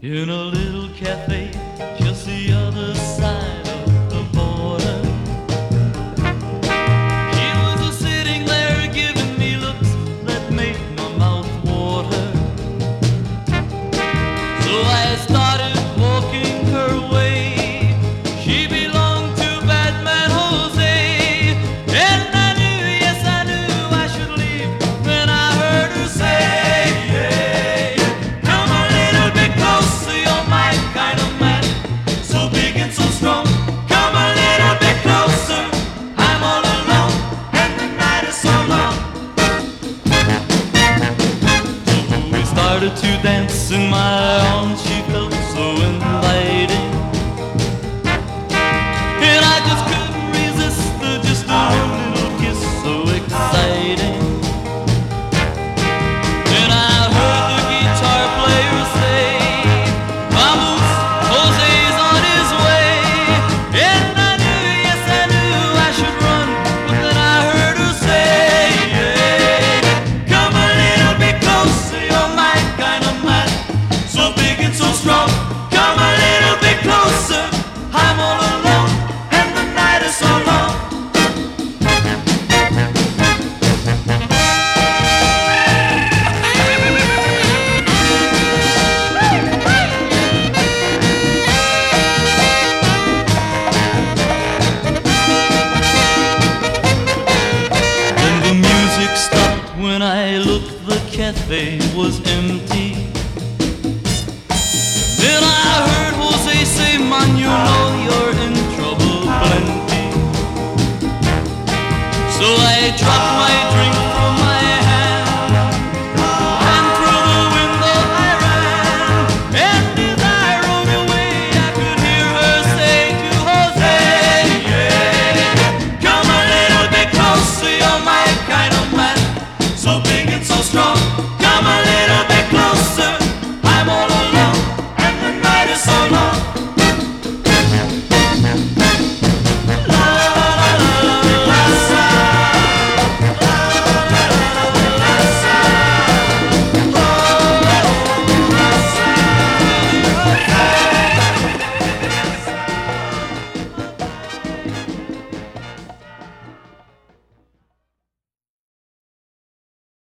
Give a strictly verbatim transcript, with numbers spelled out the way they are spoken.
in a little cafe just the other side of the border. She was a sitting there giving me looks that made my mouth water. So I started walking her way. She belonged to Batman Jose, and I knew, yes I knew I should leave when I heard her say, yeah, come a little bit closer, you're my kind of man, so big and so strong. Come a little bit closer, I'm all alone and the night is so long. So we started to dance in my arms, she felt so inviting, and I just couldn't resist her, just a little kiss so exciting. Then I heard the guitar player say, vamos, Jose's on his way. And I knew, yes I knew I should run, but then I heard her say, yeah, come a little bit closer, you're my kind of man, so big and so strong. Come a little bit closer, I'm all alone and the night is so long. Then the music stopped when I looked, the cafe was empty. Then I heard Jose say, man, you know you're in trouble plenty. So I dropped